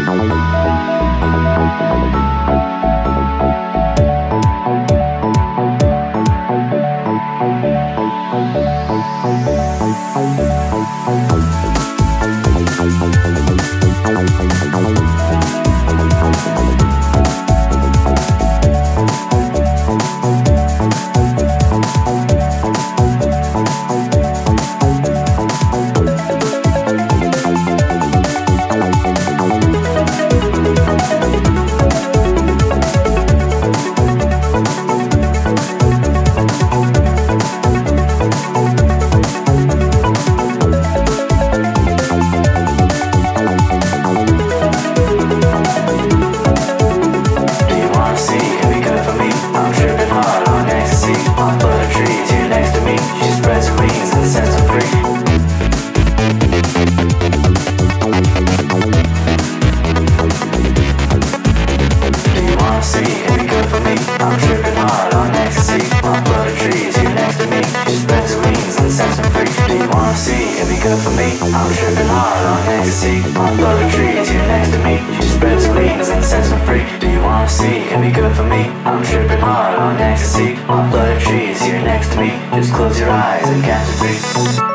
good for me. I'm tripping hard on ecstasy. On the trees, you're next to me. She spreads her wings and sets me free. Do you wanna see it be good for me? I'm tripping hard on ecstasy. On the trees, you're next to me. Just close your eyes and count to three.